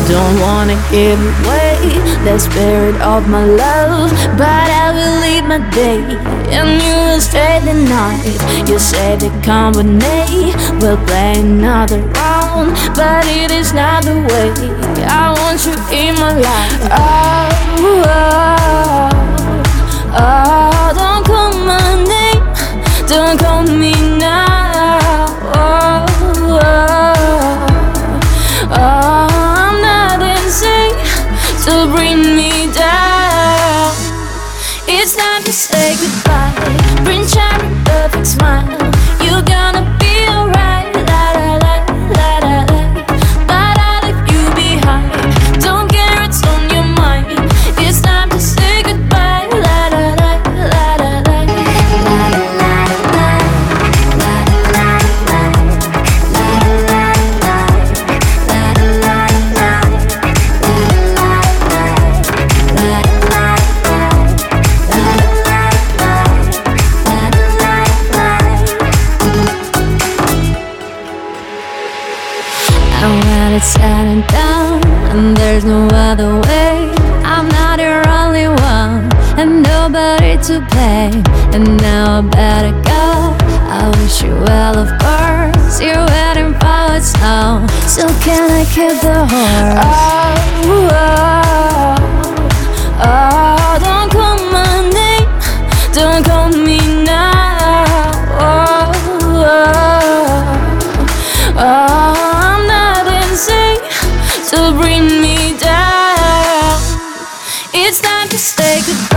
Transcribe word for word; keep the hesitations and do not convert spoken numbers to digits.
Don't wanna give away the spirit of my love, but I will leave my day and you will stay the night. You say to come with me, we'll play another round, but it is not the way I want you in my life. Oh, oh, oh, don't call my name, don't call me now. Oh, oh, oh, I'm not insane to bring me down. It's time to say goodbye. Bring cherry perfect smile. You're gonna be alright. La la la la la la. But I leave you behind. Don't care, it's on your mind. It's time to say goodbye. La la la la la la. La la la la. La la la la. La la la la. La la la la. La la la la. And when it's said and done, and there's no other way, I'm not your only one, and nobody to blame. And now I better go. I wish you well, of course. You're waiting for it now, so can I keep the horse? Oh, oh, oh, don't call my name, don't call me now. Oh, oh, oh, to bring me down. It's time to say goodbye.